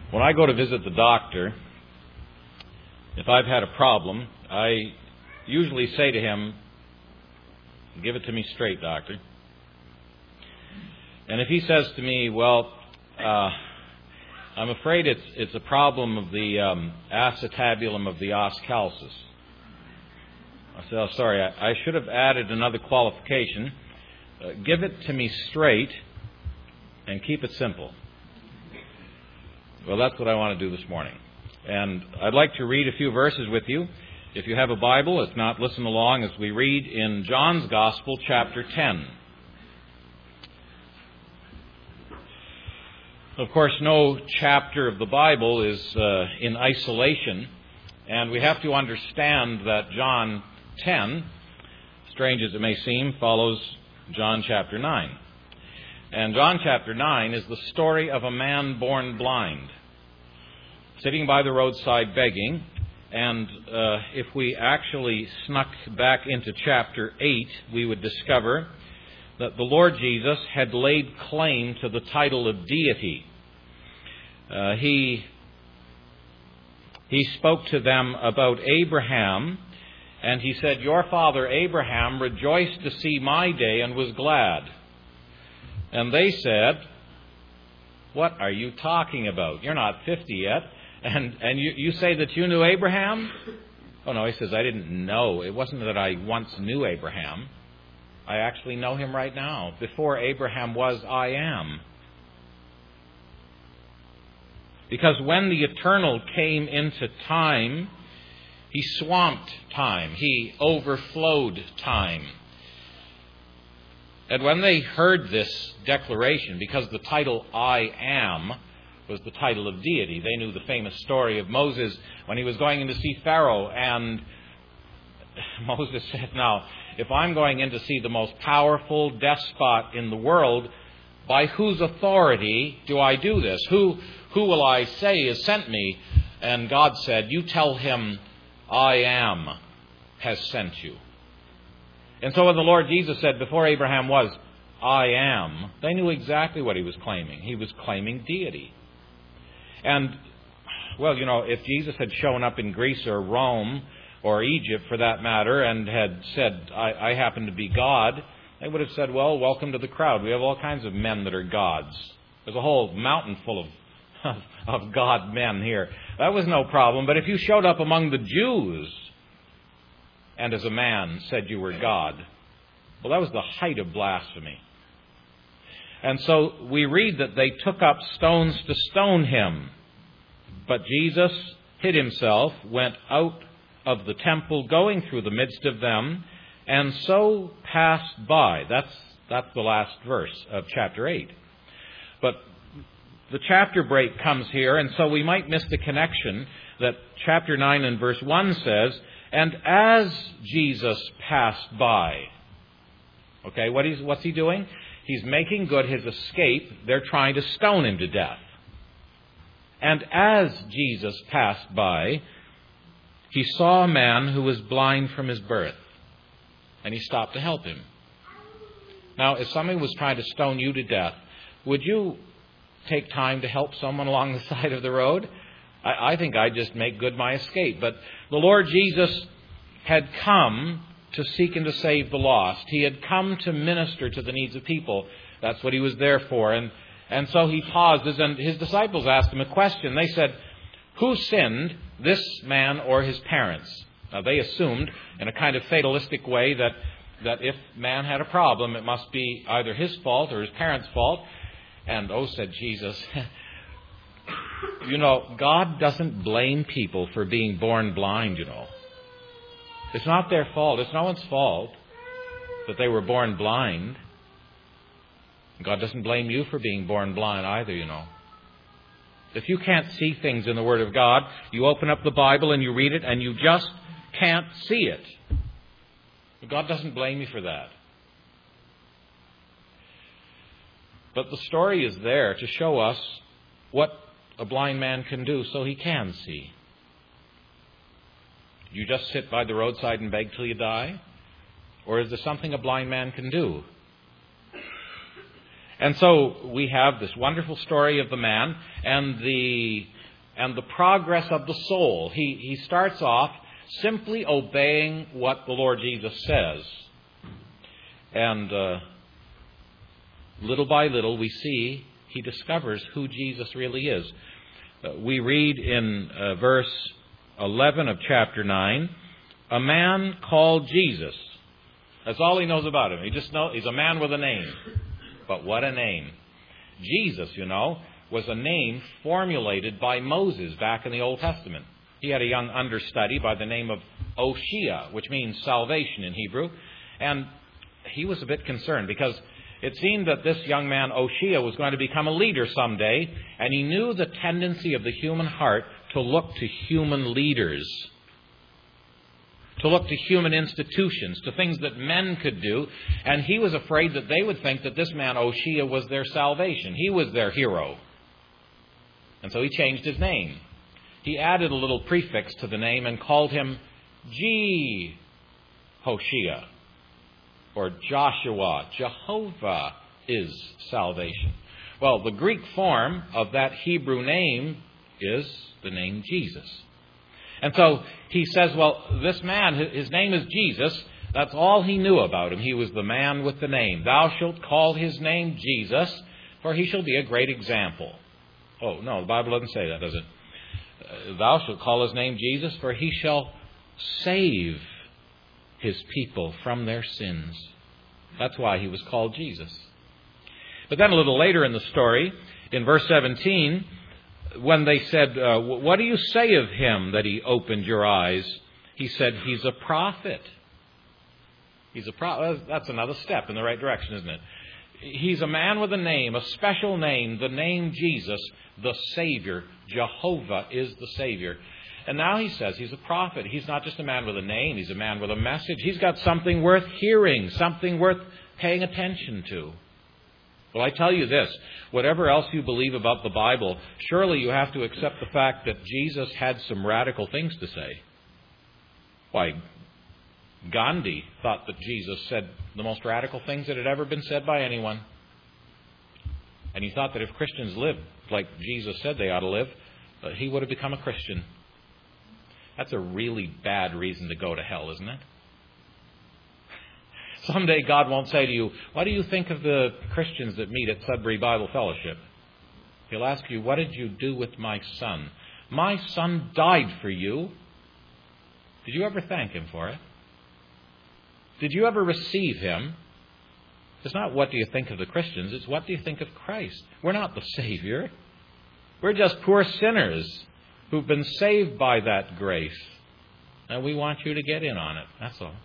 When I go to visit the doctor, if I've had a problem, I usually say to him, "Give it to me straight, doctor." And if he says to me, "Well, I'm afraid it's a problem of the acetabulum of the os calcis," I say, "Oh, sorry, I should have added another qualification. Give it to me straight and keep it simple." Well, that's what I want to do this morning. And I'd like to read a few verses with you. If you have a Bible, if not, listen along as we read in John's Gospel, chapter 10. Of course, no chapter of the Bible is in isolation, and we have to understand that John 10, strange as it may seem, follows John chapter 9. And John chapter 9 is the story of a man born blind, sitting by the roadside begging. And if we actually snuck back into chapter 8, we would discover that the Lord Jesus had laid claim to the title of deity. He spoke to them about Abraham, and he said, "Your father Abraham rejoiced to see my day and was glad." And they said, "What are you talking about? You're not 50 yet. And you say that you knew Abraham?" "Oh, no," he says, "I didn't know. It wasn't that I once knew Abraham. I actually know him right now. Before Abraham was, I am." Because when the eternal came into time, he swamped time. He overflowed time. And when they heard this declaration, because the title I am was the title of deity, they knew the famous story of Moses when he was going in to see Pharaoh, and Moses said, "Now, if I'm going in to see the most powerful despot in the world, by whose authority do I do this? Who will I say has sent me?" And God said, "You tell him, I am has sent you." And so when the Lord Jesus said, "Before Abraham was, I am," they knew exactly what he was claiming. He was claiming deity. And, well, you know, if Jesus had shown up in Greece or Rome or Egypt, for that matter, and had said, I happen to be God," they would have said, "Well, welcome to the crowd. We have all kinds of men that are gods. There's a whole mountain full of God men here." That was no problem. But if you showed up among the Jews and as a man said you were God, well, that was the height of blasphemy. And so we read that they took up stones to stone him. But Jesus hid himself, went out of the temple, going through the midst of them, and so passed by. That's the last verse of chapter 8. But the chapter break comes here, and so we might miss the connection that chapter 9 and verse 1 says, "And as Jesus passed by." Okay, what's he doing? He's making good his escape. They're trying to stone him to death. "And as Jesus passed by, he saw a man who was blind from his birth, and he stopped to help him." Now, if somebody was trying to stone you to death, would you take time to help someone along the side of the road? I think I'd just make good my escape. But the Lord Jesus had come to seek and to save the lost. He had come to minister to the needs of people. That's what he was there for. And so he pauses, and his disciples asked him a question. They said, "Who sinned, this man or his parents?" Now, they assumed in a kind of fatalistic way that if man had a problem, it must be either his fault or his parents' fault. And, "Oh," said Jesus, "you know, God doesn't blame people for being born blind, you know. It's not their fault. It's no one's fault that they were born blind. God doesn't blame you for being born blind either, you know. If you can't see things in the Word of God, you open up the Bible and you read it and you just can't see it. God doesn't blame you for that." But the story is there to show us what a blind man can do so he can see. You just sit by the roadside and beg till you die? Or is there something a blind man can do? And so we have this wonderful story of the man, and the and the progress of the soul. He starts off simply obeying what the Lord Jesus says. And little by little we see he discovers who Jesus really is. We read in verse 11 of chapter 9, a man called Jesus. That's all he knows about him. He just knows he's a man with a name. But what a name. Jesus, was a name formulated by Moses back in the Old Testament. He had a young understudy by the name of Oshea, which means salvation in Hebrew. And he was a bit concerned because it seemed that this young man, Oshea, was going to become a leader someday. And he knew the tendency of the human heart to look to human leaders, to look to human institutions, to things that men could do. And he was afraid that they would think that this man, Oshea, was their salvation. He was their hero. And so he changed his name. He added a little prefix to the name and called him Jehoshea, or Joshua. Jehovah is salvation. Well, the Greek form of that Hebrew name is the name Jesus. And so he says, well, this man, his name is Jesus. That's all he knew about him. He was the man with the name. Thou shalt call his name Jesus, for he shall be a great example. Oh, no, the Bible doesn't say that, does it? Thou shalt call his name Jesus, for he shall save his people from their sins. That's why he was called Jesus. But then a little later in the story, in verse 17, when they said, what do you say of him that he opened your eyes? He said, he's a prophet. He's a prophet. That's another step in the right direction, isn't it? He's a man with a name, a special name, the name Jesus, the Savior. Jehovah is the Savior. And now he says he's a prophet. He's not just a man with a name. He's a man with a message. He's got something worth hearing, something worth paying attention to. Well, I tell you this, whatever else you believe about the Bible, surely you have to accept the fact that Jesus had some radical things to say. Why, Gandhi thought that Jesus said the most radical things that had ever been said by anyone. And he thought that if Christians lived like Jesus said they ought to live, he would have become a Christian. That's a really bad reason to go to hell, isn't it? Someday God won't say to you, what do you think of the Christians that meet at Sudbury Bible Fellowship? He'll ask you, what did you do with my son? My son died for you. Did you ever thank him for it? Did you ever receive him? It's not what do you think of the Christians, it's what do you think of Christ. We're not the Savior. We're just poor sinners who've been saved by that grace. And we want you to get in on it. That's all.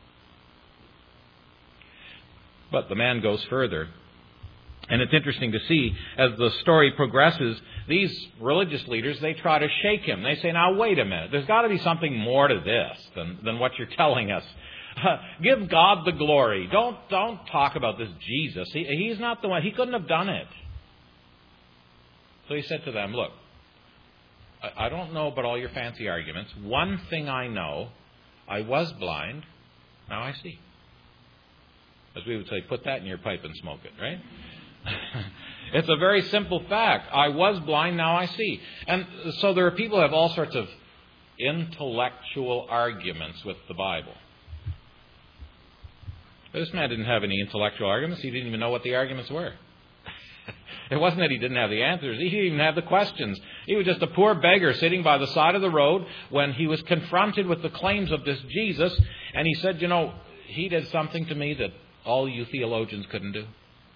But the man goes further. And it's interesting to see, as the story progresses, these religious leaders, they try to shake him. They say, now, wait a minute. There's got to be something more to this than what you're telling us. Give God the glory. Don't talk about this Jesus. He's not the one. He couldn't have done it. So he said to them, look, I don't know about all your fancy arguments. One thing I know, I was blind, now I see. As we would say, put that in your pipe and smoke it, right? It's a very simple fact. I was blind, now I see. And so there are people who have all sorts of intellectual arguments with the Bible. But this man didn't have any intellectual arguments. He didn't even know what the arguments were. It wasn't that he didn't have the answers. He didn't even have the questions. He was just a poor beggar sitting by the side of the road when he was confronted with the claims of this Jesus. And he said, he did something to me that all you theologians couldn't do.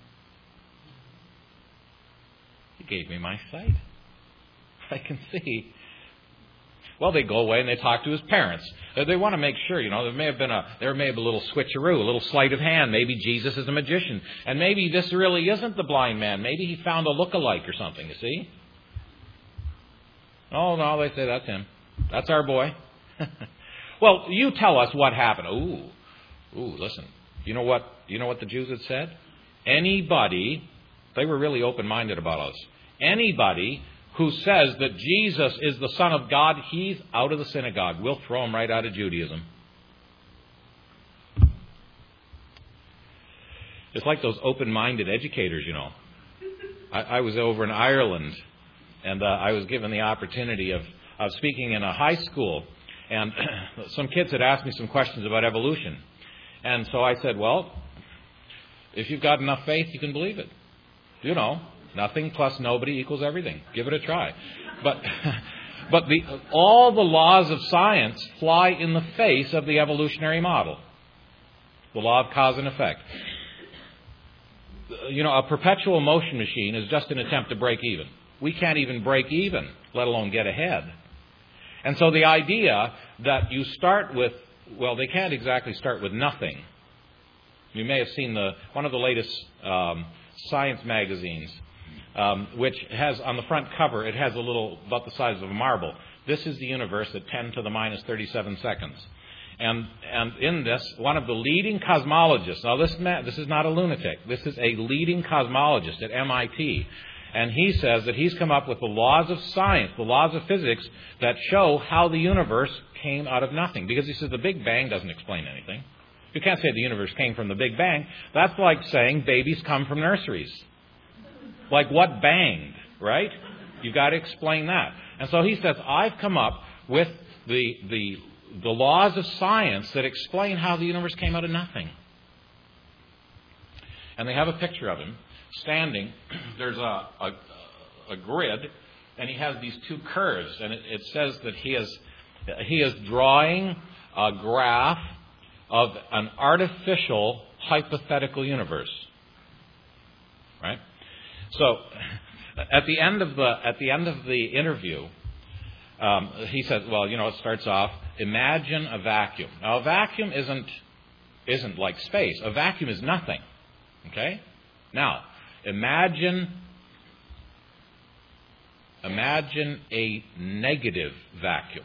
He gave me my sight. I can see. Well, they go away and they talk to his parents. They want to make sure, there may have been a little switcheroo, a little sleight of hand. Maybe Jesus is a magician. And maybe this really isn't the blind man. Maybe he found a look-alike or something, you see? Oh, no, they say that's him. That's our boy. Well, you tell us what happened. Ooh, listen. You know what the Jews had said? Anybody, they were really open-minded about us. Anybody who says that Jesus is the Son of God, he's out of the synagogue. We'll throw him right out of Judaism. It's like those open-minded educators, I was over in Ireland, And I was given the opportunity of speaking in a high school. And some kids had asked me some questions about evolution. And so I said, well, if you've got enough faith, you can believe it. You know, nothing plus nobody equals everything. Give it a try. But all the laws of science fly in the face of the evolutionary model. The law of cause and effect. You know, a perpetual motion machine is just an attempt to break even. We can't even break even, let alone get ahead. And so the idea that you start with, well, they can't exactly start with nothing. You may have seen one of the latest science magazines, which has on the front cover, it has a little about the size of a marble. This is the universe at 10 to the minus 37 seconds. And in this, one of the leading cosmologists, now this is not a lunatic, this is a leading cosmologist at MIT. And he says that he's come up with the laws of science, the laws of physics, that show how the universe came out of nothing. Because he says the Big Bang doesn't explain anything. You can't say the universe came from the Big Bang. That's like saying babies come from nurseries. Like what banged, right? You've got to explain that. And so he says, I've come up with the laws of science that explain how the universe came out of nothing. And they have a picture of him standing. There's a grid, and he has these two curves, and it says that he is drawing a graph of an artificial hypothetical universe. Right? So at the end of the interview, he says, well, you know, it starts off, imagine a vacuum. Now, a vacuum isn't like space. A vacuum is nothing. Okay? Now, imagine a negative vacuum.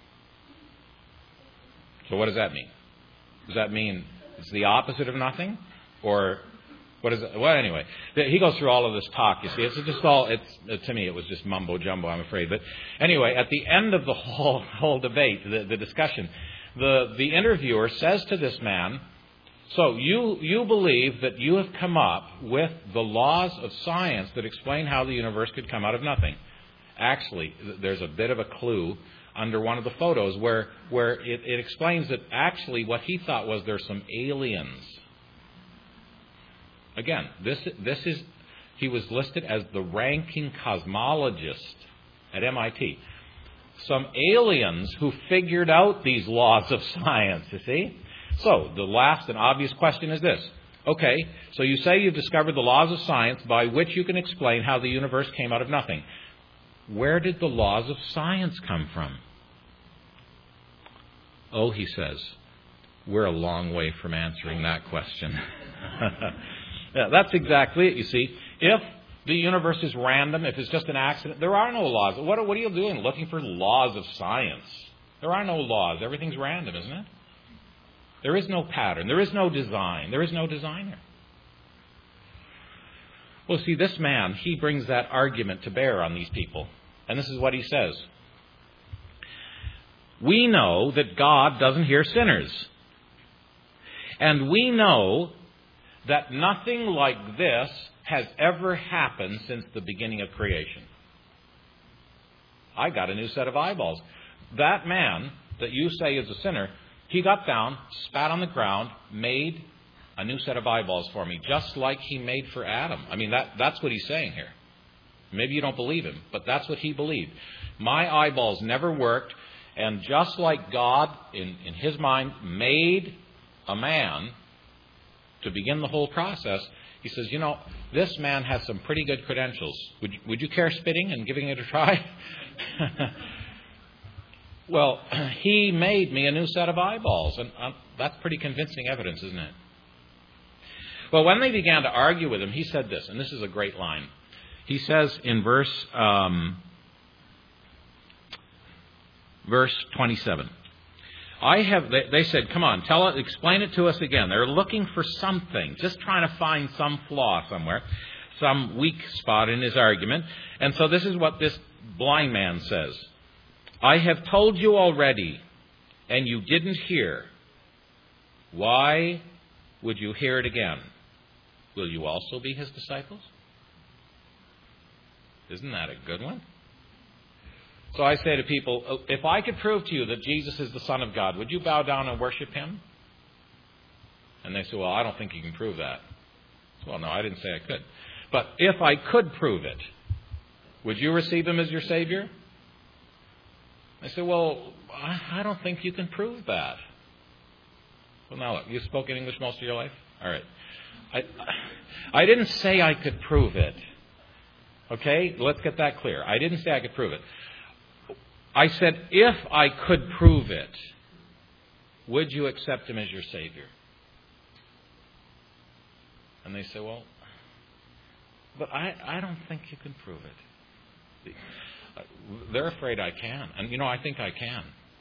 So what does that mean? Does that mean it's the opposite of nothing? Or what is it? Well, anyway, he goes through all of this talk, you see. It's just all, to me, it was just mumbo-jumbo, I'm afraid. But anyway, at the end of the whole debate, the discussion, the interviewer says to this man, so you believe that you have come up with the laws of science that explain how the universe could come out of nothing. Actually, there's a bit of a clue under one of the photos where it explains that actually what he thought was there's some aliens. Again, he was listed as the ranking cosmologist at MIT. Some aliens who figured out these laws of science, you see? So, the last and obvious question is this. Okay, so you say you've discovered the laws of science by which you can explain how the universe came out of nothing. Where did the laws of science come from? Oh, he says, we're a long way from answering that question. Yeah, that's exactly it, you see. If the universe is random, if it's just an accident, there are no laws. What are you doing looking for laws of science? There are no laws. Everything's random, isn't it? There is no pattern. There is no design. There is no designer. Well, see, this man, he brings that argument to bear on these people. And this is what he says. We know that God doesn't hear sinners. And we know that nothing like this has ever happened since the beginning of creation. I got a new set of eyeballs. That man that you say is a sinner, he got down, spat on the ground, made a new set of eyeballs for me, just like he made for Adam. I mean, that's what he's saying here. Maybe you don't believe him, but that's what he believed. My eyeballs never worked, and just like God, in his mind, made a man to begin the whole process, he says, you know, this man has some pretty good credentials. Would you care spitting and giving it a try? Well, he made me a new set of eyeballs, and that's pretty convincing evidence, isn't it? Well, when they began to argue with him, he said this, and this is a great line. He says in verse 27, they said, come on, explain it to us again. They're looking for something, just trying to find some flaw somewhere, some weak spot in his argument. And so this is what this blind man says. I have told you already, and you didn't hear. Why would you hear it again? Will you also be his disciples? Isn't that a good one? So I say to people, if I could prove to you that Jesus is the Son of God, would you bow down and worship him? And they say, well, I don't think you can prove that. Well, no, I didn't say I could. But if I could prove it, would you receive him as your Savior? I say, well, I don't think you can prove that. Well, now look, you spoke in English most of your life? All right. I didn't say I could prove it. Okay? Let's get that clear. I didn't say I could prove it. I said, if I could prove it, would you accept him as your Savior? And they say, well, but I don't think you can prove it. They're afraid I can. And, I think I can.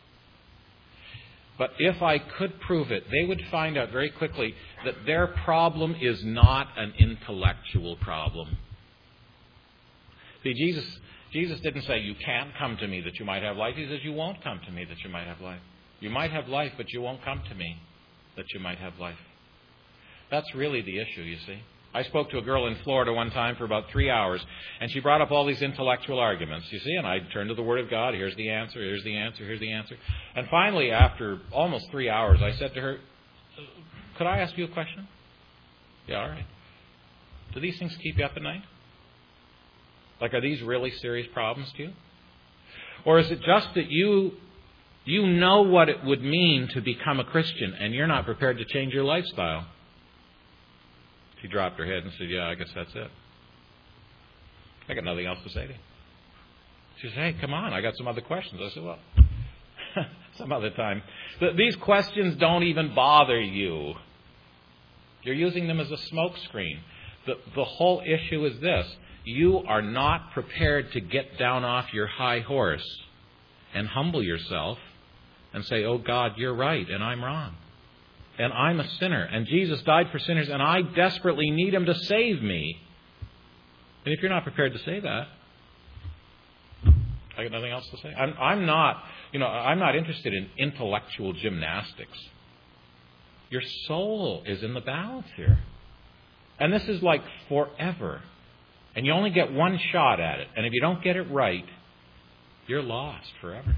But if I could prove it, they would find out very quickly that their problem is not an intellectual problem. See, Jesus didn't say, you can't come to me that you might have life. He says, you won't come to me that you might have life. You might have life, but you won't come to me that you might have life. That's really the issue, you see. I spoke to a girl in Florida one time for about 3 hours, and she brought up all these intellectual arguments, you see, and I turned to the Word of God. Here's the answer, here's the answer, here's the answer. And finally, after almost 3 hours, I said to her, could I ask you a question? Yeah, all right. Do these things keep you up at night? Like, are these really serious problems to you? Or is it just that you know what it would mean to become a Christian, and you're not prepared to change your lifestyle? She dropped her head and said, yeah, I guess that's it. I got nothing else to say to you. She said, hey, come on, I got some other questions. I said, well, some other time. These questions don't even bother you. You're using them as a smokescreen. The whole issue is this. You are not prepared to get down off your high horse and humble yourself and say, oh, God, you're right and I'm wrong. And I'm a sinner, and Jesus died for sinners, and I desperately need him to save me. And if you're not prepared to say that, I got nothing else to say. I'm not interested in intellectual gymnastics. Your soul is in the balance here. And this is like forever. And you only get one shot at it. And if you don't get it right, you're lost forever.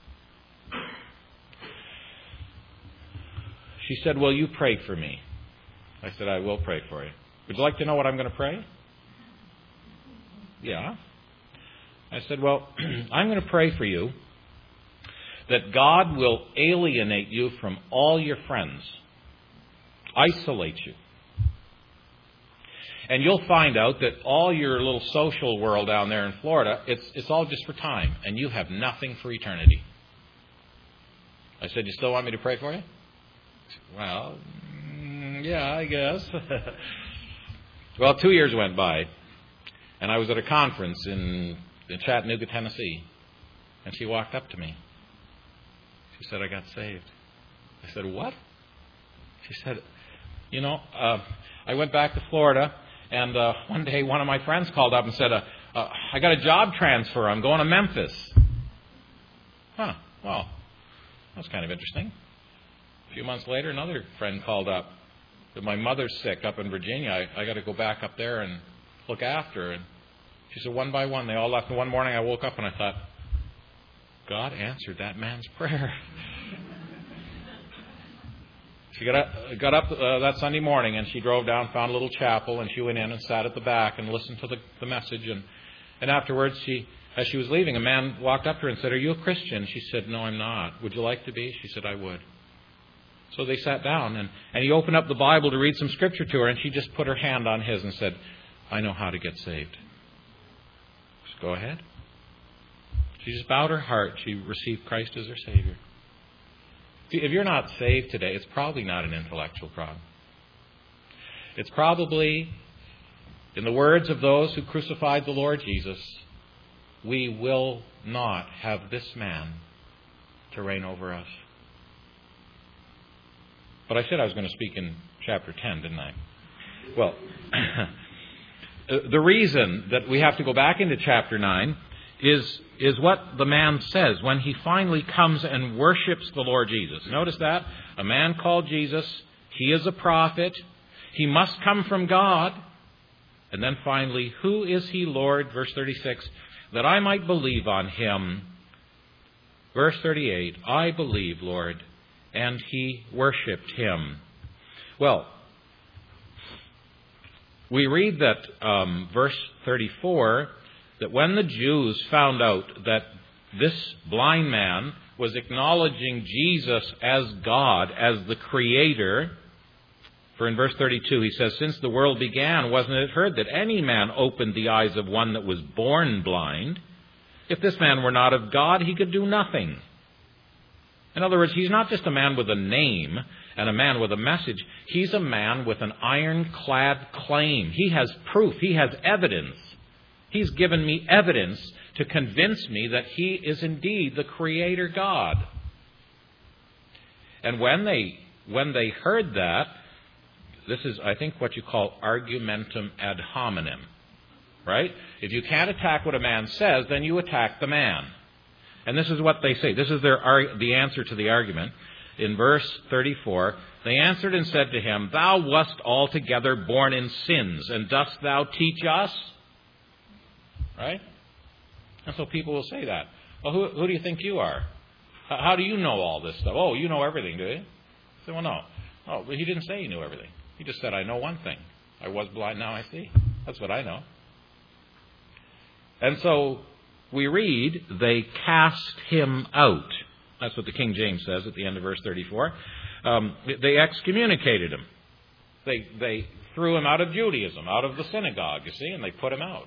She said, will you pray for me? I said, I will pray for you. Would you like to know what I'm going to pray? Yeah. I said, well, I'm going to pray for you that God will alienate you from all your friends, isolate you. And you'll find out that all your little social world down there in Florida, it's all just for time, and you have nothing for eternity. I said, you still want me to pray for you? Well, yeah, I guess. Well, 2 years went by, and I was at a conference in Chattanooga, Tennessee, and she walked up to me. She said, I got saved. I said, what? She said, I went back to Florida, and one day one of my friends called up and said, I got a job transfer. I'm going to Memphis. Huh, well, that's kind of interesting. A few months later, another friend called up that my mother's sick up in Virginia. I got to go back up there and look after her. And she said, one by one, they all left. And one morning I woke up and I thought, God answered that man's prayer. She got up that Sunday morning and she drove down, found a little chapel, and she went in and sat at the back and listened to the message. And afterwards, as she was leaving, a man walked up to her and said, are you a Christian? She said, no, I'm not. Would you like to be? She said, I would. So they sat down, and he opened up the Bible to read some scripture to her, and she just put her hand on his and said, I know how to get saved. Just go ahead. She just bowed her heart. She received Christ as her Savior. See, if you're not saved today, it's probably not an intellectual problem. It's probably, in the words of those who crucified the Lord Jesus, we will not have this man to reign over us. But I said I was going to speak in chapter 10, didn't I? Well, the reason that we have to go back into chapter 9 is what the man says when he finally comes and worships the Lord Jesus. Notice that. A man called Jesus. He is a prophet. He must come from God. And then finally, who is he, Lord? Verse 36, that I might believe on him Verse 38, I believe, Lord. And he worshipped him. Well, we read that verse 34, that when the Jews found out that this blind man was acknowledging Jesus as God, as the Creator, for in verse 32 he says, since the world began, wasn't it heard that any man opened the eyes of one that was born blind? If this man were not of God, he could do nothing. In other words, he's not just a man with a name and a man with a message. He's a man with an ironclad claim. He has proof. He has evidence. He's given me evidence to convince me that he is indeed the Creator God. And when they heard that, this is, I think, what you call argumentum ad hominem. Right? If you can't attack what a man says, then you attack the man. And this is what they say. This is the answer to the argument. In verse 34, they answered and said to him, Thou wast altogether born in sins, and dost thou teach us? Right? And so people will say that. Well, who do you think you are? How do you know all this stuff? Oh, you know everything, do you? I say, well, no. Oh, but he didn't say he knew everything. He just said, I know one thing. I was blind, now I see. That's what I know. And so we read, they cast him out. That's what the King James says at the end of verse 34. They excommunicated him. They threw him out of Judaism, out of the synagogue, you see, and they put him out.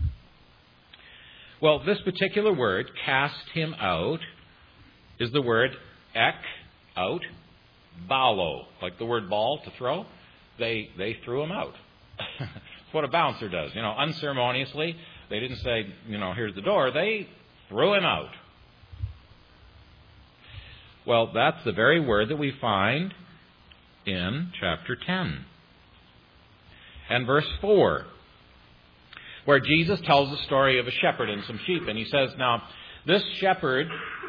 Well, this particular word, cast him out, is the word ek, out, balo, like the word ball, to throw. They threw him out. That's what a bouncer does. Unceremoniously. They didn't say, here's the door. They threw him out. Well, that's the very word that we find in chapter 10. And verse 4, where Jesus tells the story of a shepherd and some sheep. And he says, now, this shepherd,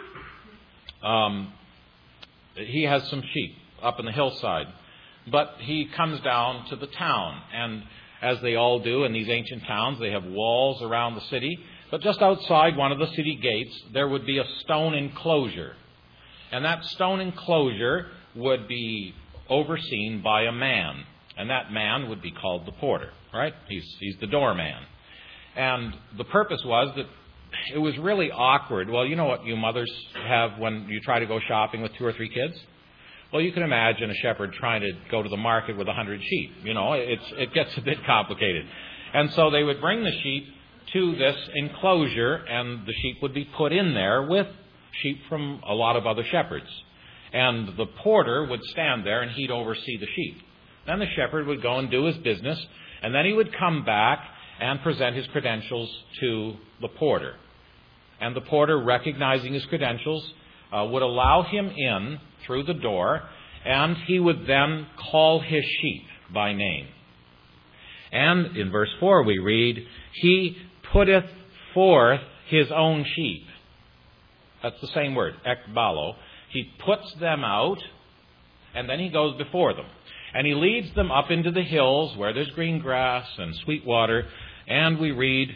he has some sheep up in the hillside. But he comes down to the town. And as they all do in these ancient towns, they have walls around the city. But just outside one of the city gates, there would be a stone enclosure. And that stone enclosure would be overseen by a man. And that man would be called the porter, right? He's the doorman. And the purpose was that it was really awkward. Well, you know what you mothers have when you try to go shopping with 2 or 3 kids? Well, you can imagine a shepherd trying to go to the market with 100 sheep. It gets a bit complicated. And so they would bring the sheep to this enclosure, and the sheep would be put in there with sheep from a lot of other shepherds. And the porter would stand there, and he'd oversee the sheep. Then the shepherd would go and do his business, and then he would come back and present his credentials to the porter. And the porter, recognizing his credentials, would allow him in through the door, and he would then call his sheep by name. And in verse 4 we read, He putteth forth his own sheep. That's the same word, ekbalo. He puts them out, and then he goes before them. And he leads them up into the hills where there's green grass and sweet water. And we read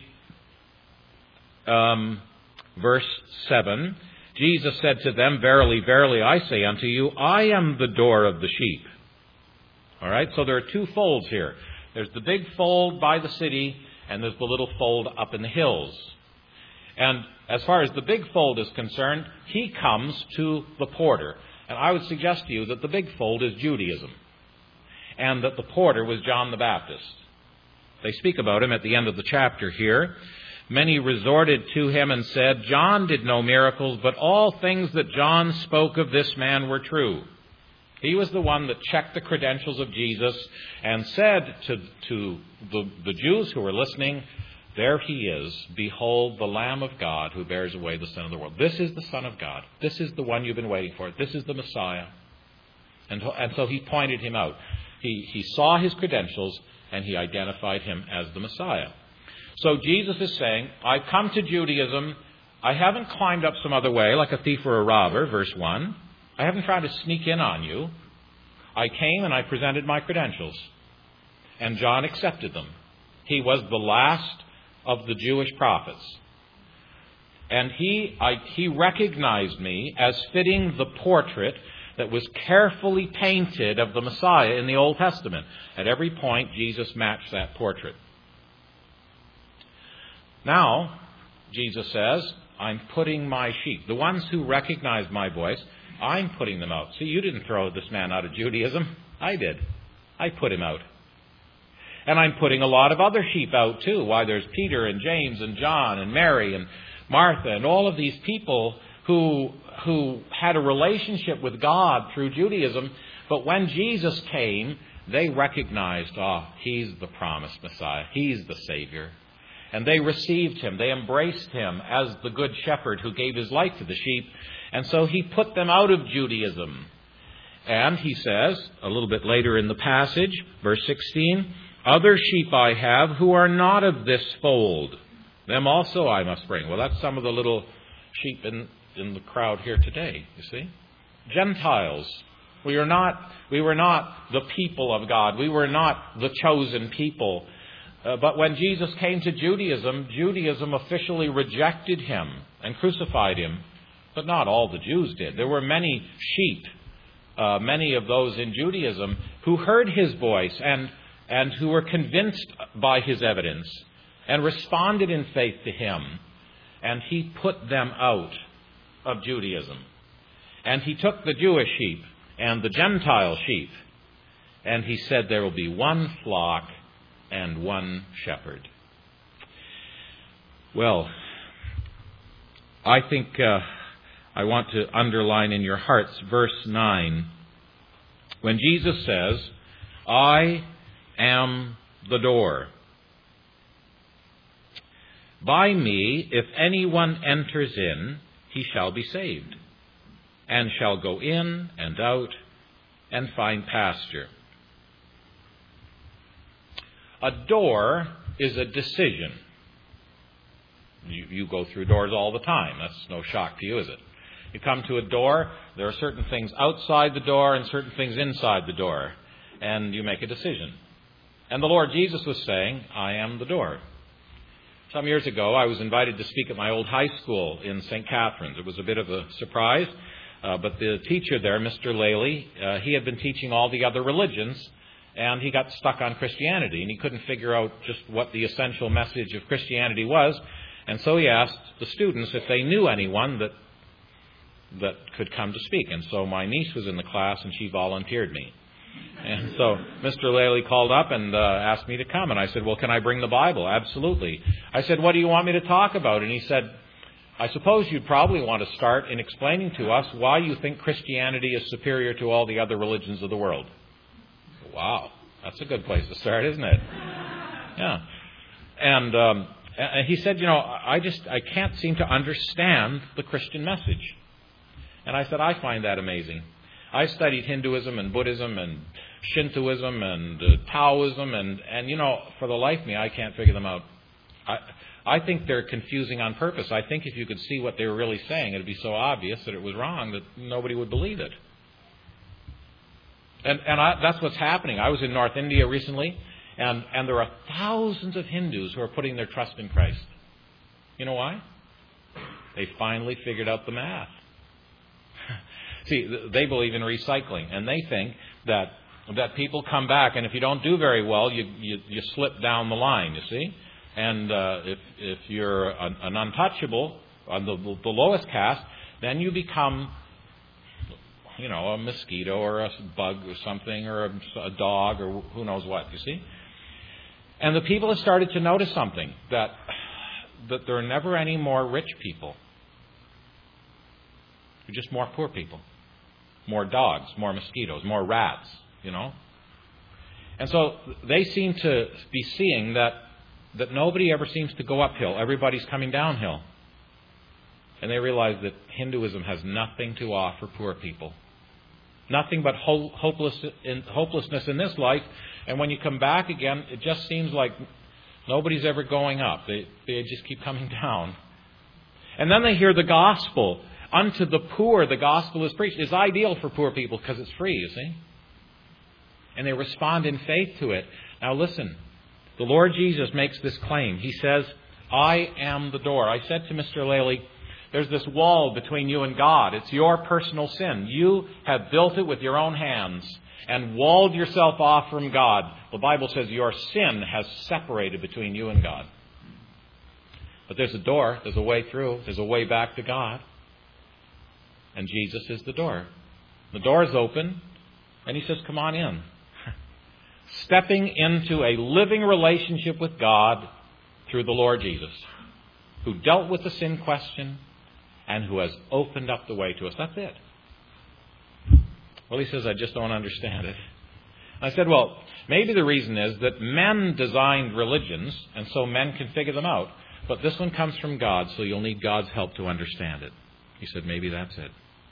verse 7, Jesus said to them, Verily, verily, I say unto you, I am the door of the sheep. All right, so there are 2 folds here. There's the big fold by the city, and there's the little fold up in the hills. And as far as the big fold is concerned, he comes to the porter. And I would suggest to you that the big fold is Judaism, and that the porter was John the Baptist. They speak about him at the end of the chapter here. Many resorted to him and said, John did no miracles, but all things that John spoke of this man were true. He was the one that checked the credentials of Jesus and said to the Jews who were listening, There he is, behold the Lamb of God who bears away the sin of the world. This is the Son of God. This is the one you've been waiting for. This is the Messiah. And so he pointed him out. He saw his credentials and he identified him as the Messiah. So Jesus is saying, I've come to Judaism. I haven't climbed up some other way like a thief or a robber, verse 1. I haven't tried to sneak in on you. I came and I presented my credentials. And John accepted them. He was the last of the Jewish prophets. And he recognized me as fitting the portrait that was carefully painted of the Messiah in the Old Testament. At every point, Jesus matched that portrait. Now, Jesus says, I'm putting my sheep, the ones who recognize my voice, I'm putting them out. See, you didn't throw this man out of Judaism. I did. I put him out. And I'm putting a lot of other sheep out too. Why, there's Peter and James and John and Mary and Martha and all of these people who had a relationship with God through Judaism. But when Jesus came, they recognized, he's the promised Messiah. He's the Savior. And they received him. They embraced him as the good shepherd who gave his life to the sheep. And so he put them out of Judaism. And he says, a little bit later in the passage, verse 16, other sheep I have who are not of this fold. Them also I must bring. Well, that's some of the little sheep in the crowd here today, you see. Gentiles. We were not the people of God. We were not the chosen people. But when Jesus came to Judaism, Judaism officially rejected him and crucified him. But not all the Jews did. There were many sheep, many of those in Judaism, who heard his voice and who were convinced by his evidence and responded in faith to him. And he put them out of Judaism. And he took the Jewish sheep and the Gentile sheep, and he said there will be one flock and one shepherd. Well, I think I want to underline in your hearts verse 9. When Jesus says, I am the door. By me, if anyone enters in, he shall be saved, and shall go in and out and find pasture. A door is a decision. You go through doors all the time. That's no shock to you, is it? You come to a door, there are certain things outside the door and certain things inside the door. And you make a decision. And the Lord Jesus was saying, I am the door. Some years ago, I was invited to speak at my old high school in St. Catharines. It was a bit of a surprise, but the teacher there, Mr. Laley, he had been teaching all the other religions, and he got stuck on Christianity, and he couldn't figure out just what the essential message of Christianity was. And so he asked the students if they knew anyone that could come to speak. And so my niece was in the class, and she volunteered me. And so Mr. Laley called up and asked me to come. And I said, well, can I bring the Bible? Absolutely. I said, what do you want me to talk about? And he said, I suppose you'd probably want to start in explaining to us why you think Christianity is superior to all the other religions of the world. Wow, that's a good place to start, isn't it? Yeah. And he said, I can't seem to understand the Christian message. And I said, I find that amazing. I studied Hinduism and Buddhism and Shintoism and Taoism, and for the life of me, I can't figure them out. I think they're confusing on purpose. I think if you could see what they were really saying, it would be so obvious that it was wrong that nobody would believe it. And that's what's happening. I was in North India recently, and there are thousands of Hindus who are putting their trust in Christ. You know why? They finally figured out the math. See, they believe in recycling, and they think that people come back, and if you don't do very well, you slip down the line, you see? And if you're an untouchable, on the lowest caste, then you become, a mosquito or a bug or something, or a dog or who knows what, you see? And the people have started to notice something, that there are never any more rich people. There are just more poor people. More dogs, more mosquitoes, more rats, And so they seem to be seeing that nobody ever seems to go uphill. Everybody's coming downhill. And they realize that Hinduism has nothing to offer poor people. Nothing but hopelessness in this life. And when you come back again, it just seems like nobody's ever going up. They just keep coming down. And then they hear the gospel. Unto the poor, the gospel is preached. It's ideal for poor people because it's free, you see. And they respond in faith to it. Now listen, the Lord Jesus makes this claim. He says, I am the door. I said to Mr. Laley, there's this wall between you and God. It's your personal sin. You have built it with your own hands and walled yourself off from God. The Bible says your sin has separated between you and God. But there's a door, there's a way through, there's a way back to God. And Jesus is the door. The door is open, and He says, come on in. Stepping into a living relationship with God through the Lord Jesus, who dealt with the sin question and who has opened up the way to us. That's it. Well, he says, I just don't understand it. I said, well, maybe the reason is that men designed religions, and so men can figure them out. But this one comes from God, so you'll need God's help to understand it. He said, maybe that's it.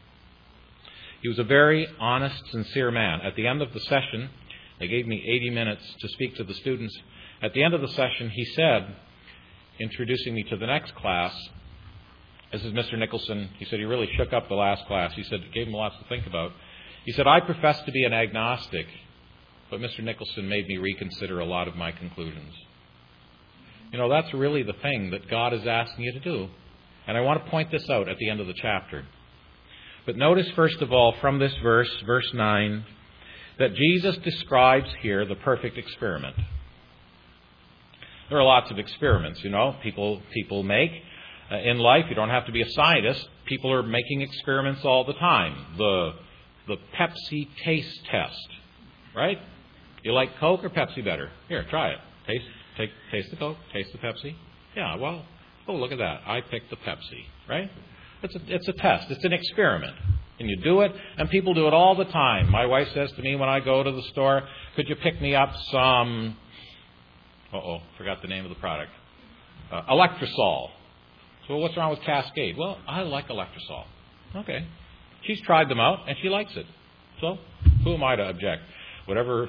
He was a very honest, sincere man. At the end of the session, they gave me 80 minutes to speak to the students. At the end of the session, he said, introducing me to the next class, this is Mr. Nicholson. He said he really shook up the last class. He said it gave him lots to think about. He said, I profess to be an agnostic, but Mr. Nicholson made me reconsider a lot of my conclusions. You know, that's really the thing that God is asking you to do. And I want to point this out at the end of the chapter. But notice, first of all, from this verse, verse 9, that Jesus describes here the perfect experiment. There are lots of experiments, you know, people make in life. You don't have to be a scientist. People are making experiments all the time. The Pepsi taste test, right? You like Coke or Pepsi better? Here, try it. Taste the Coke, taste the Pepsi. Yeah, well, oh, look at that. I picked the Pepsi, right? It's a test. It's an experiment. And you do it, and people do it all the time. My wife says to me when I go to the store, could you pick me up some, forgot the name of the product, Electrosol. So what's wrong with Cascade? Well, I like Electrosol. Okay. She's tried them out, and she likes it. So who am I to object? Whatever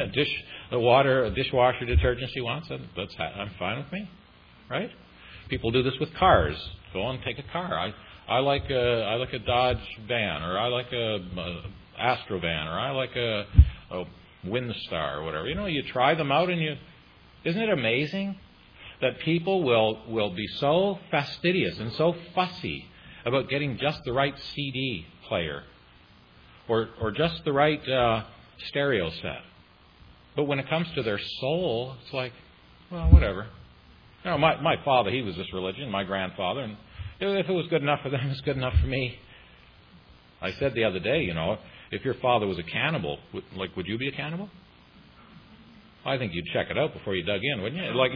dishwasher detergent she wants, I'm fine with me, right? People do this with cars. Go and take a car. I like a Dodge van, or I like a Astro van, or I like a Windstar, or whatever. You know, you try them out, and isn't it amazing that people will be so fastidious and so fussy about getting just the right CD player, or just the right stereo set. But when it comes to their soul, it's like, well, whatever. You know, my father, he was this religion, my grandfather, and if it was good enough for them, it's good enough for me. I said the other day, you know, if your father was a cannibal, would you be a cannibal? I think you'd check it out before you dug in, wouldn't you? Like,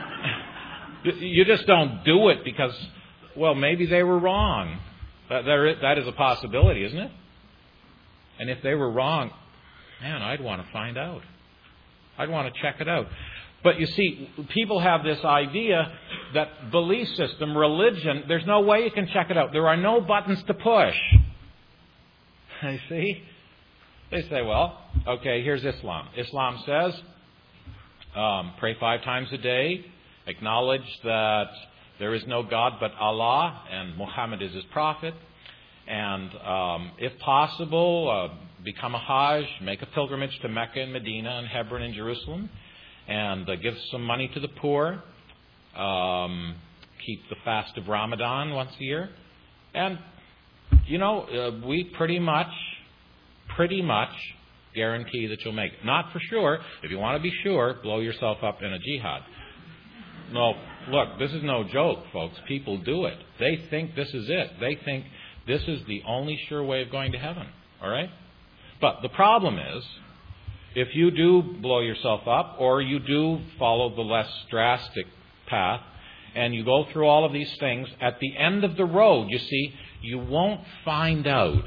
you just don't do it because, well, maybe they were wrong. That is a possibility, isn't it? And if they were wrong, man, I'd want to find out. I'd want to check it out. But you see, people have this idea that belief system, religion, there's no way you can check it out. There are no buttons to push. You see? They say, well, okay, here's Islam. Islam says, pray 5 times a day, acknowledge that there is no God but Allah, and Muhammad is his prophet, and if possible, become a Hajj, make a pilgrimage to Mecca and Medina and Hebron and Jerusalem, and give some money to the poor, keep the fast of Ramadan once a year. And, you know, we pretty much guarantee that you'll make it. Not for sure. If you want to be sure, blow yourself up in a jihad. No, look, this is no joke, folks. People do it. They think this is it. They think this is the only sure way of going to heaven. All right? But the problem is, if you do blow yourself up, or you do follow the less drastic path, and you go through all of these things, at the end of the road, you see, you won't find out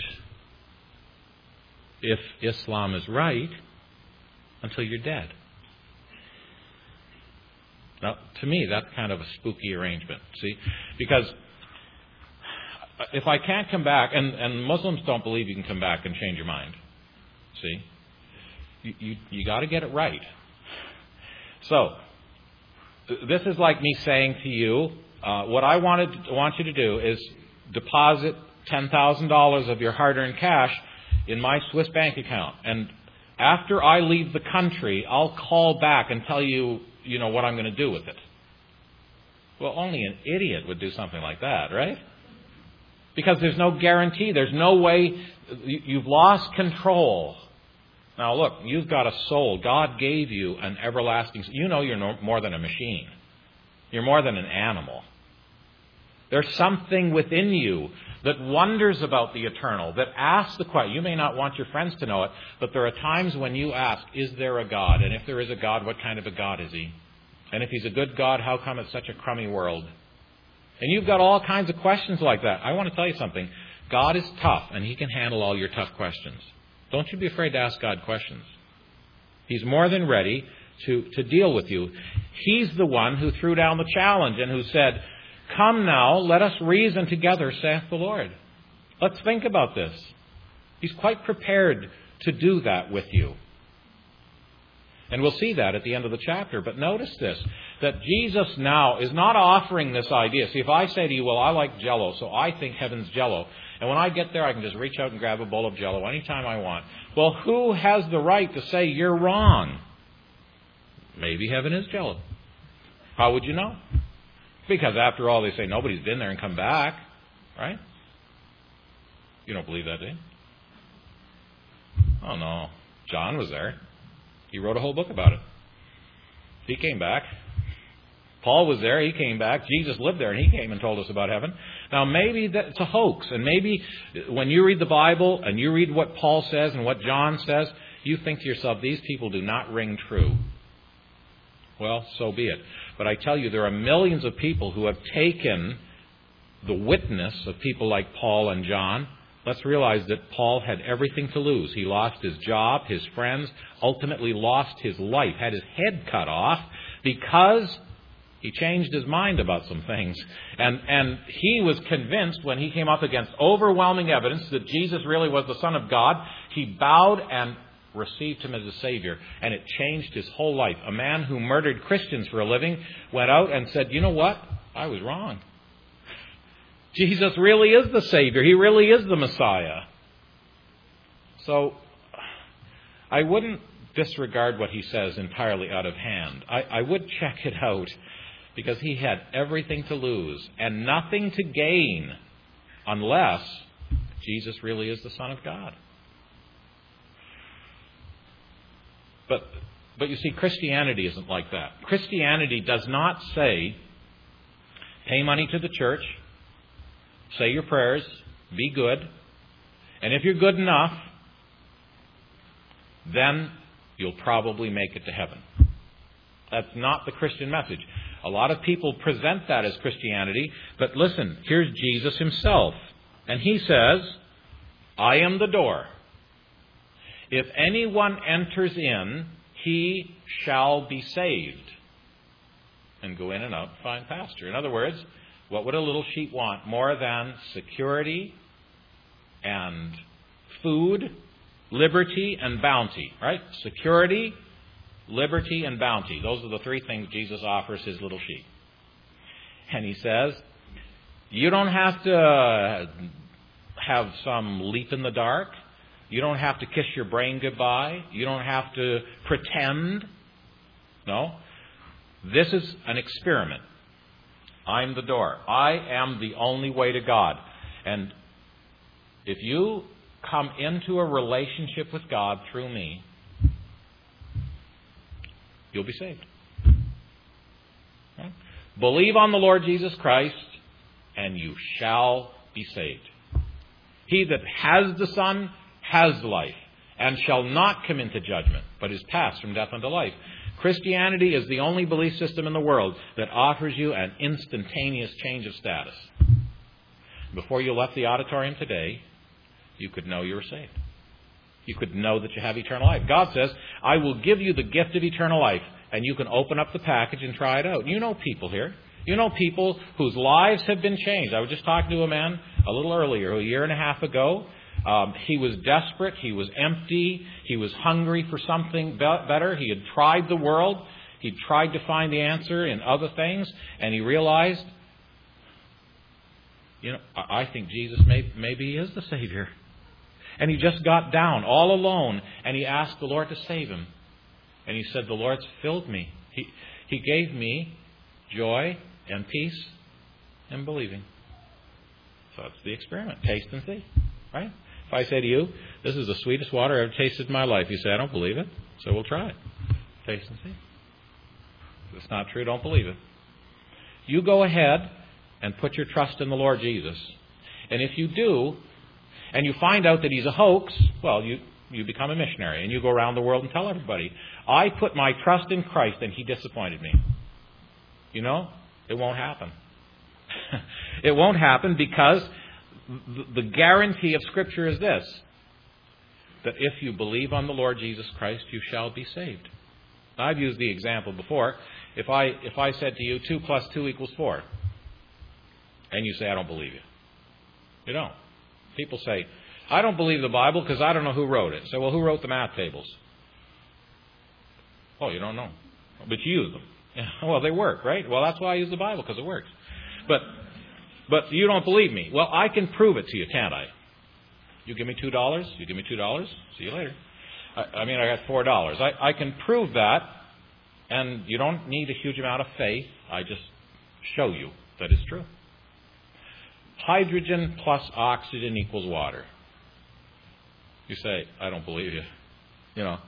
if Islam is right until you're dead. Now, to me, that's kind of a spooky arrangement, see? Because if I can't come back, and Muslims don't believe you can come back and change your mind, see? You got to get it right. So, this is like me saying to you, what I want you to do is deposit $10,000 of your hard-earned cash in my Swiss bank account. And after I leave the country, I'll call back and tell you, you know, what I'm going to do with it. Well, only an idiot would do something like that, right? Because there's no guarantee. There's no way. You've lost control. Now look, you've got a soul. God gave you an everlasting soul. You know you're more than a machine. You're more than an animal. There's something within you that wonders about the eternal, that asks the question. You may not want your friends to know it, but there are times when you ask, is there a God? And if there is a God, what kind of a God is He? And if He's a good God, how come it's such a crummy world? And you've got all kinds of questions like that. I want to tell you something. God is tough, and He can handle all your tough questions. Don't you be afraid to ask God questions. He's more than ready to deal with you. He's the one who threw down the challenge and who said, come now, let us reason together, saith the Lord. Let's think about this. He's quite prepared to do that with you. And we'll see that at the end of the chapter. But notice this, that Jesus now is not offering this idea. See, if I say to you, well, I like Jell-O, so I think heaven's Jell-O. And when I get there, I can just reach out and grab a bowl of Jell-O anytime I want. Well, who has the right to say you're wrong? Maybe heaven is Jell-O. How would you know? Because after all, they say nobody's been there and come back. Right? You don't believe that, do you? Oh, no. John was there. He wrote a whole book about it. He came back. Paul was there. He came back. Jesus lived there, and He came and told us about heaven. Now, maybe that's a hoax. And maybe when you read the Bible and you read what Paul says and what John says, you think to yourself, these people do not ring true. Well, so be it. But I tell you, there are millions of people who have taken the witness of people like Paul and John. Let's realize that Paul had everything to lose. He lost his job, his friends, ultimately lost his life, had his head cut off because he changed his mind about some things. And he was convinced when he came up against overwhelming evidence that Jesus really was the Son of God, he bowed and received Him as a Savior, and it changed his whole life. A man who murdered Christians for a living went out and said, you know what? I was wrong. Jesus really is the Savior. He really is the Messiah. So I wouldn't disregard what he says entirely out of hand. I would check it out, because he had everything to lose and nothing to gain unless Jesus really is the Son of God. But you see, Christianity isn't like that. Christianity does not say, pay money to the church, say your prayers, be good, and if you're good enough, then you'll probably make it to heaven. That's not the Christian message. A lot of people present that as Christianity, but listen, here's Jesus Himself, and He says, I am the door. If anyone enters in, he shall be saved and go in and out and find pasture. In other words, what would a little sheep want more than security and food, liberty and bounty, right? Security, liberty and bounty. Those are the three things Jesus offers His little sheep. And He says, you don't have to have some leap in the dark. You don't have to kiss your brain goodbye. You don't have to pretend. No. This is an experiment. I'm the door. I am the only way to God. And if you come into a relationship with God through me, you'll be saved. Okay? Believe on the Lord Jesus Christ, and you shall be saved. He that has the Son has life, and shall not come into judgment, but is passed from death unto life. Christianity is the only belief system in the world that offers you an instantaneous change of status. Before you left the auditorium today, you could know you were saved. You could know that you have eternal life. God says, I will give you the gift of eternal life, and you can open up the package and try it out. You know people here. You know people whose lives have been changed. I was just talking to a man a little earlier, a year and a half ago. He was desperate. He was empty. He was hungry for something better. He had tried the world. He tried to find the answer in other things. And he realized, I think Jesus maybe He is the Savior. And he just got down all alone. And he asked the Lord to save him. And he said, the Lord's filled me. He gave me joy and peace and believing. So that's the experiment. Taste and see. Right? If I say to you, this is the sweetest water I've ever tasted in my life, you say, I don't believe it. So we'll try it. Taste and see. If it's not true, don't believe it. You go ahead and put your trust in the Lord Jesus. And if you do, and you find out that he's a hoax, well, you become a missionary, and you go around the world and tell everybody, I put my trust in Christ and he disappointed me. You know, it won't happen. It won't happen because the guarantee of Scripture is this, that if you believe on the Lord Jesus Christ, you shall be saved. Now, I've used the example before. If I said to you, 2 plus 2 equals 4, and you say, I don't believe you. You don't. People say, I don't believe the Bible because I don't know who wrote it. So, well, who wrote the math tables? Oh, you don't know. But you use them. Well, they work, right? Well, that's why I use the Bible, because it works. But you don't believe me. Well, I can prove it to you, can't I? You give me $2. You give me $2. See you later. I got $4. I can prove that, and you don't need a huge amount of faith. I just show you that it's true. Hydrogen plus oxygen equals water. You say, I don't believe you. You know,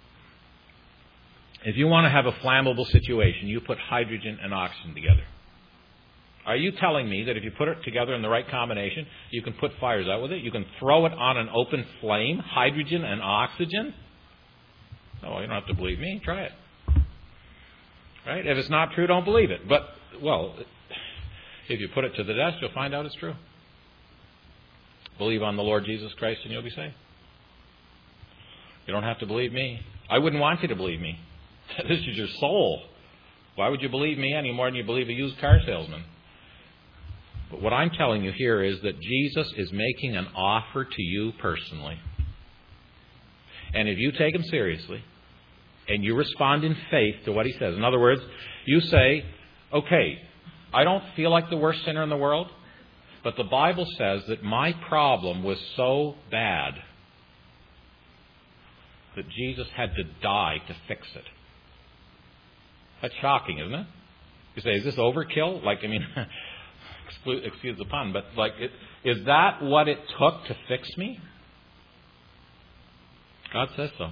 if you want to have a flammable situation, you put hydrogen and oxygen together. Are you telling me that if you put it together in the right combination, you can put fires out with it? You can throw it on an open flame, hydrogen and oxygen? No, you don't have to believe me. Try it. Right? If it's not true, don't believe it. But, well, if you put it to the test, you'll find out it's true. Believe on the Lord Jesus Christ and you'll be saved. You don't have to believe me. I wouldn't want you to believe me. This is your soul. Why would you believe me any more than you believe a used car salesman? But what I'm telling you here is that Jesus is making an offer to you personally. And if you take him seriously and you respond in faith to what he says, in other words, you say, okay, I don't feel like the worst sinner in the world, but the Bible says that my problem was so bad that Jesus had to die to fix it. That's shocking, isn't it? You say, is this overkill? Excuse the pun, but is that what it took to fix me? God says so.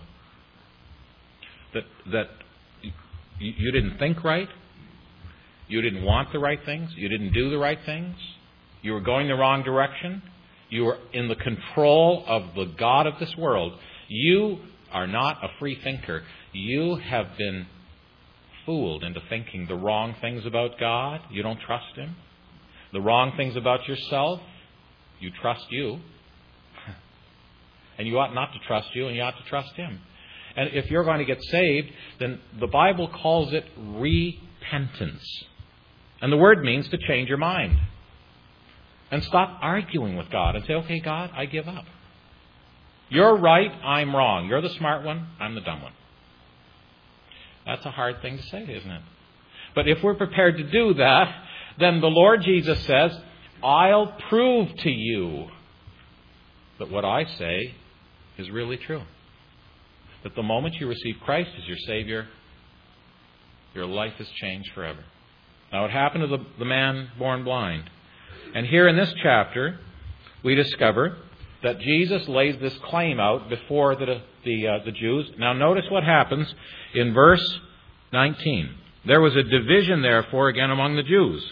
That you didn't think right. You didn't want the right things. You didn't do the right things. You were going the wrong direction. You were in the control of the God of this world. You are not a free thinker. You have been fooled into thinking the wrong things about God. You don't trust him. The wrong things about yourself. You trust you. And you ought not to trust you, and you ought to trust him. And if you're going to get saved, then the Bible calls it repentance. And the word means to change your mind. And stop arguing with God and say, okay, God, I give up. You're right, I'm wrong. You're the smart one, I'm the dumb one. That's a hard thing to say, isn't it? But if we're prepared to do that, then the Lord Jesus says, I'll prove to you that what I say is really true. That the moment you receive Christ as your Savior, your life is changed forever. Now, it happened to the man born blind. And here in this chapter, we discover that Jesus lays this claim out before the Jews. Now, notice what happens in verse 19. There was a division, therefore, again among the Jews.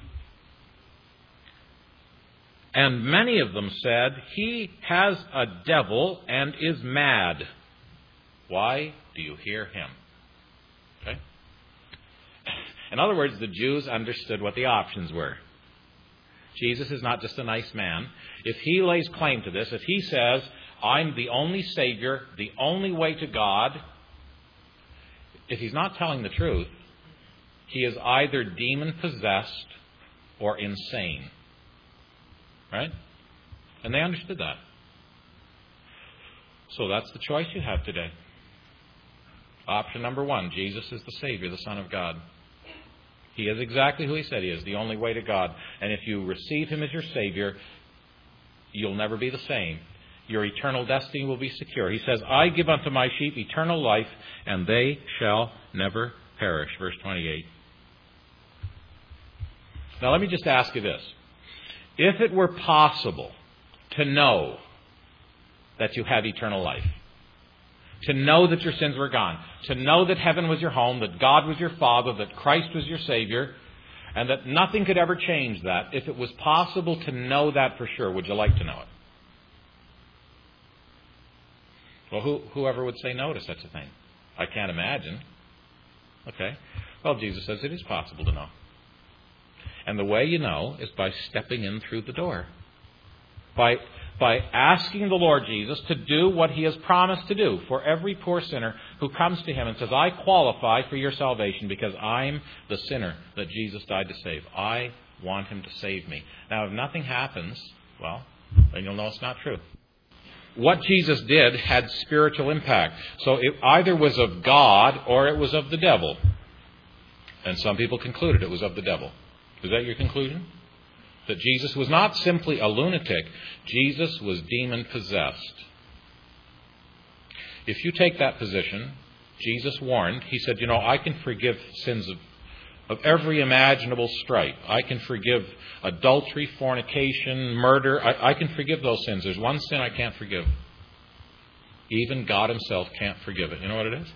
And many of them said, he has a devil and is mad. Why do you hear him? Okay? In other words, the Jews understood what the options were. Jesus is not just a nice man. If he lays claim to this, if he says, I'm the only Savior, the only way to God, if he's not telling the truth, he is either demon-possessed or insane. Right? And they understood that. So that's the choice you have today. Option number 1, Jesus is the Savior, the Son of God. He is exactly who he said he is, the only way to God. And if you receive him as your Savior, you'll never be the same. Your eternal destiny will be secure. He says, I give unto my sheep eternal life, and they shall never perish. Verse 28. Now let me just ask you this. If it were possible to know that you have eternal life, to know that your sins were gone, to know that heaven was your home, that God was your Father, that Christ was your Savior, and that nothing could ever change that, if it was possible to know that for sure, would you like to know it? Well, whoever would say no to such a thing? I can't imagine. Okay. Well, Jesus says it is possible to know. And the way you know is by stepping in through the door. By asking the Lord Jesus to do what He has promised to do for every poor sinner who comes to Him and says, I qualify for your salvation because I'm the sinner that Jesus died to save. I want Him to save me. Now, if nothing happens, well, then you'll know it's not true. What Jesus did had spiritual impact. So it either was of God or it was of the devil. And some people concluded it was of the devil. Is that your conclusion? That Jesus was not simply a lunatic. Jesus was demon-possessed. If you take that position, Jesus warned. He said, I can forgive sins of every imaginable stripe. I can forgive adultery, fornication, murder. I can forgive those sins. There's one sin I can't forgive. Even God Himself can't forgive it. You know what it is?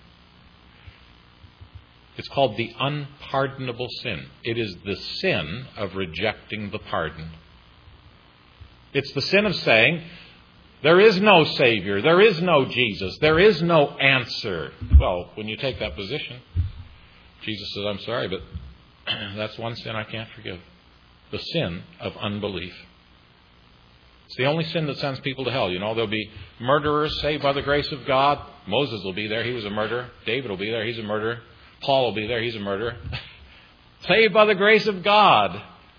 It's called the unpardonable sin. It is the sin of rejecting the pardon. It's the sin of saying, there is no Savior, there is no Jesus, there is no answer. Well, when you take that position, Jesus says, I'm sorry, but that's one sin I can't forgive. The sin of unbelief. It's the only sin that sends people to hell. There'll be murderers saved by the grace of God. Moses will be there. He was a murderer. David will be there. He's a murderer. Paul will be there. He's a murderer. Saved by the grace of God.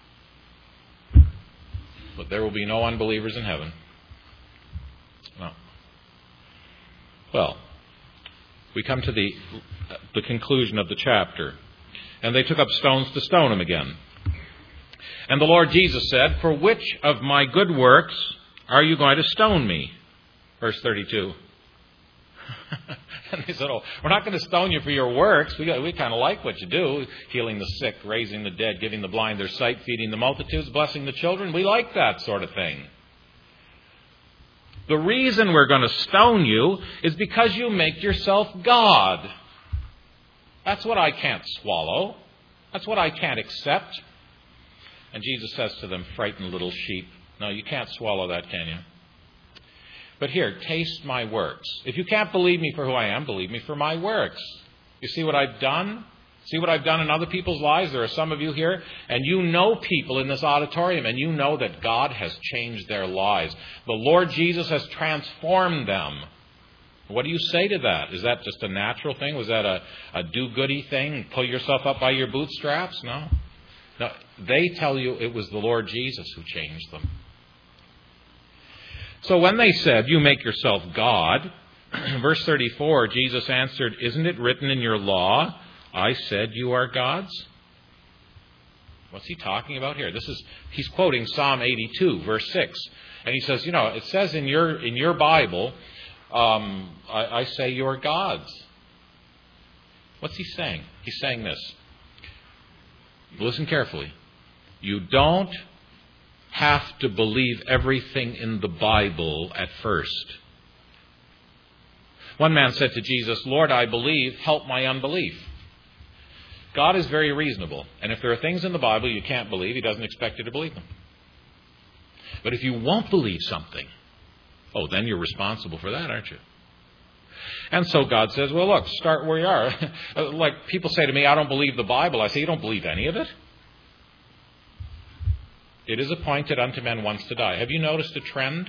But there will be no unbelievers in heaven. No. Well, we come to the conclusion of the chapter. And they took up stones to stone Him again. And the Lord Jesus said, for which of my good works are you going to stone me? Verse 32. And they said, we're not going to stone you for your works. We kind of like what you do. Healing the sick, raising the dead, giving the blind their sight, feeding the multitudes, blessing the children. We like that sort of thing. The reason we're going to stone you is because you make yourself God. That's what I can't swallow. That's what I can't accept. And Jesus says to them, frightened little sheep. No, you can't swallow that, can you? But here, taste my works. If you can't believe me for who I am, believe me for my works. You see what I've done? See what I've done in other people's lives? There are some of you here, and you know people in this auditorium, and you know that God has changed their lives. The Lord Jesus has transformed them. What do you say to that? Is that just a natural thing? Was that a do-goody thing? Pull yourself up by your bootstraps? No. No. They tell you it was the Lord Jesus who changed them. So when they said, you make yourself God, verse 34, Jesus answered, isn't it written in your law, I said you are gods? What's he talking about here? He's quoting Psalm 82, verse 6. And he says, it says in your Bible, I say you are gods. What's he saying? He's saying this. Listen carefully. You don't have to believe everything in the Bible at first. One man said to Jesus, Lord, I believe, help my unbelief. God is very reasonable. And if there are things in the Bible you can't believe, He doesn't expect you to believe them. But if you won't believe something, then you're responsible for that, aren't you? And so God says, well, look, start where you are. Like people say to me, I don't believe the Bible. I say, you don't believe any of it? It is appointed unto men once to die. Have you noticed a trend?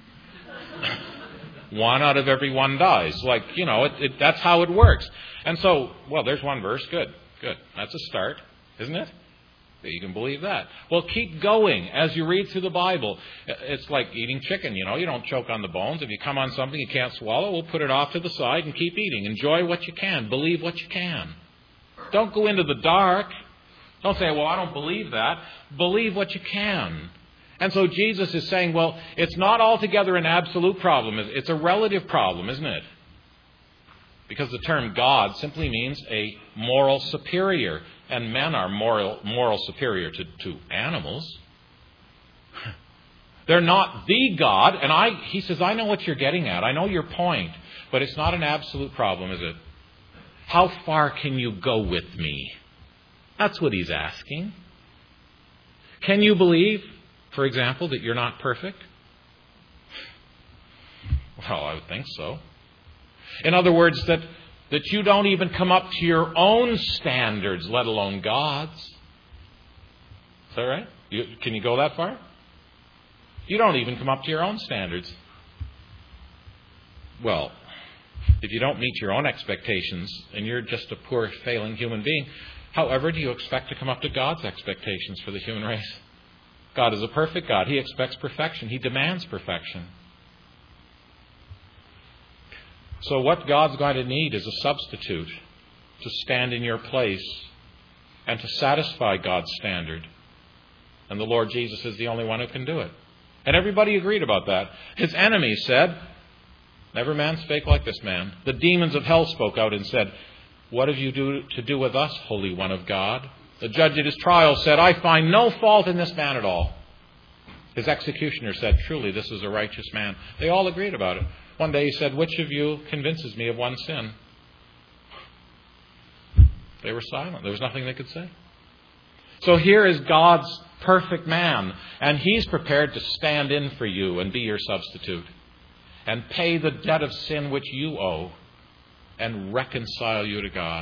One out of every one dies. That's how it works. And so, there's one verse. Good. That's a start, isn't it? You can believe that. Well, keep going as you read through the Bible. It's like eating chicken, you don't choke on the bones. If you come on something you can't swallow, we'll put it off to the side and keep eating. Enjoy what you can. Believe what you can. Don't go into the dark. Don't say, I don't believe that. Believe what you can. And so Jesus is saying, it's not altogether an absolute problem. It's a relative problem, isn't it? Because the term God simply means a moral superior. And men are moral superior to animals. They're not the God. And he says, I know what you're getting at. I know your point. But it's not an absolute problem, is it? How far can you go with me? That's what he's asking. Can you believe, for example, that you're not perfect? Well, I would think so. In other words, that you don't even come up to your own standards, let alone God's. Is that right? Can you go that far? You don't even come up to your own standards. Well, if you don't meet your own expectations and you're just a poor, failing human being, however do you expect to come up to God's expectations for the human race? God is a perfect God. He expects perfection. He demands perfection. So what God's going to need is a substitute to stand in your place and to satisfy God's standard. And the Lord Jesus is the only one who can do it. And everybody agreed about that. His enemies said, never man spake like this man. The demons of hell spoke out and said, what have you to do with us, Holy One of God? The judge at his trial said, I find no fault in this man at all. His executioner said, truly, this is a righteous man. They all agreed about it. One day he said, which of you convinces me of one sin? They were silent. There was nothing they could say. So here is God's perfect man, and He's prepared to stand in for you and be your substitute and pay the debt of sin which you owe and reconcile you to God.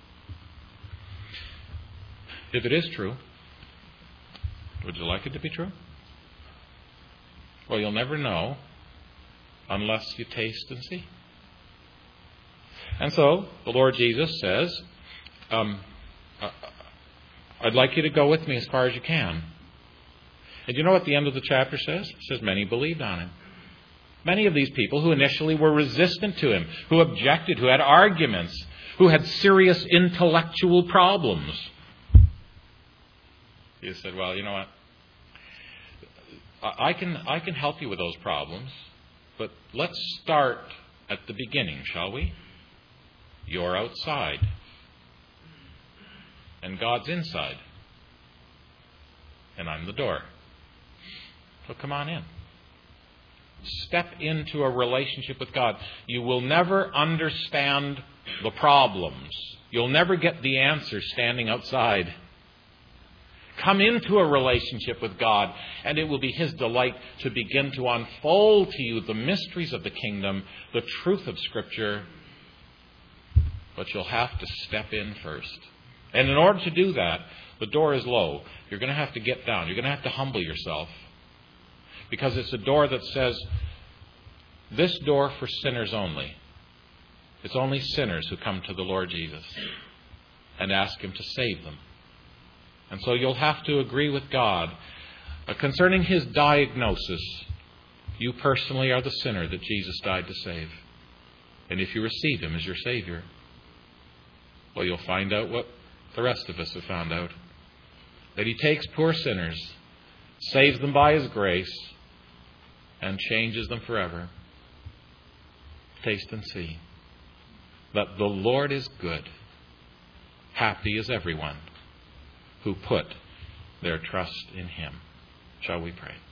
If it is true, would you like it to be true? Well, you'll never know unless you taste and see. And so the Lord Jesus says, I'd like you to go with me as far as you can. And you know what the end of the chapter says? It says many believed on Him. Many of these people who initially were resistant to Him, who objected, who had arguments, who had serious intellectual problems. He said, well, you know what? I can help you with those problems, but let's start at the beginning, shall we? You're outside, and God's inside, and I'm the door. So come on in. Step into a relationship with God. You will never understand the problems. You'll never get the answer standing outside. Come into a relationship with God, and it will be His delight to begin to unfold to you the mysteries of the kingdom, the truth of Scripture. But you'll have to step in first. And in order to do that, the door is low. You're going to have to get down. You're going to have to humble yourself. Because it's a door that says, this door for sinners only. It's only sinners who come to the Lord Jesus and ask Him to save them. And so you'll have to agree with God concerning His diagnosis. You personally are the sinner that Jesus died to save. And if you receive Him as your Savior, well, you'll find out what the rest of us have found out. That He takes poor sinners, saves them by His grace, and changes them forever. Taste and see that the Lord is good. Happy is everyone who put their trust in Him. Shall we pray?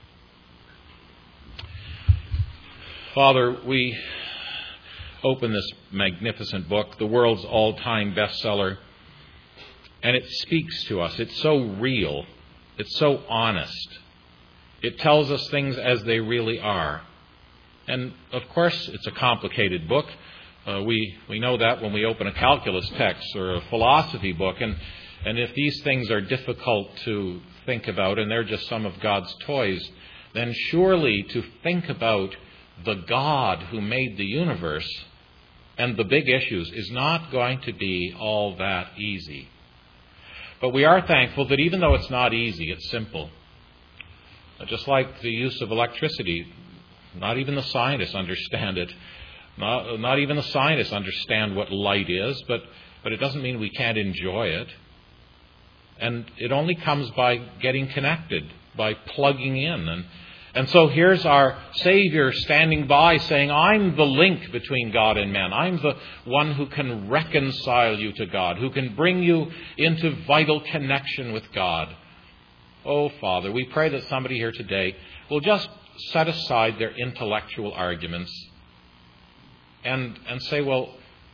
Father, we open this magnificent book, the world's all-time bestseller, and it speaks to us. It's so real. It's so honest. It tells us things as they really are. And, of course, it's a complicated book. We know that when we open a calculus text or a philosophy book. And if these things are difficult to think about and they're just some of God's toys, then surely to think about the God who made the universe and the big issues is not going to be all that easy. But we are thankful that even though it's not easy, it's simple. Just like the use of electricity, not even the scientists understand it. Not even the scientists understand what light is, but it doesn't mean we can't enjoy it. And it only comes by getting connected, by plugging in. And so here's our Savior standing by saying, I'm the link between God and man. I'm the one who can reconcile you to God, who can bring you into vital connection with God. Oh, Father, we pray that somebody here today will just set aside their intellectual arguments and say, well,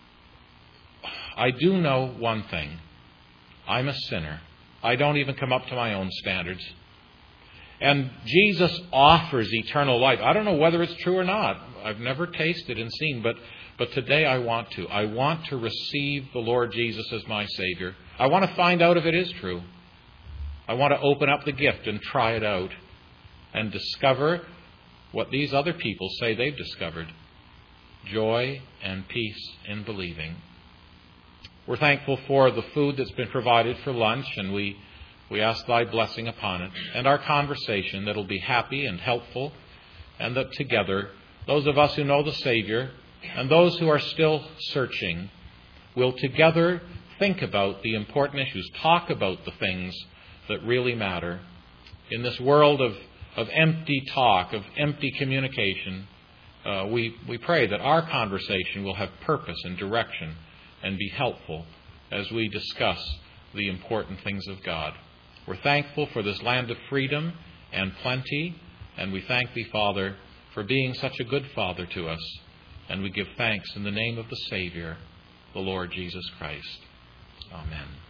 I do know one thing. I'm a sinner. I don't even come up to my own standards. And Jesus offers eternal life. I don't know whether it's true or not. I've never tasted and seen, but today I want to. I want to receive the Lord Jesus as my Savior. I want to find out if it is true. I want to open up the gift and try it out and discover what these other people say they've discovered. Joy and peace in believing. We're thankful for the food that's been provided for lunch, and we ask Thy blessing upon it, and our conversation that'll be happy and helpful, and that together, those of us who know the Savior and those who are still searching will together think about the important issues, talk about the things that really matter. In this world of empty talk, of empty communication, we pray that our conversation will have purpose and direction and be helpful as we discuss the important things of God. We're thankful for this land of freedom and plenty, and we thank Thee, Father, for being such a good Father to us. And we give thanks in the name of the Savior, the Lord Jesus Christ. Amen.